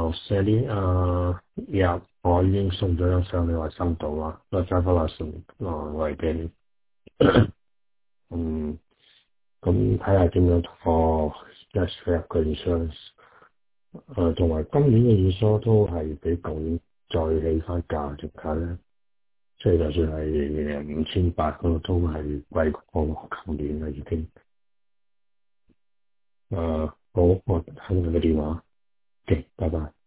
Sally，我已經送咗張相你話收到啦，那再翻嚟送嚟俾你。咁睇下點樣個 cash 嘅 insurance，同埋今年嘅 insurance 都係比舊年再起翻價值價咧，即係就算係5800都係貴過舊年啦已經。好，我睇你嘅電話，OK，拜拜。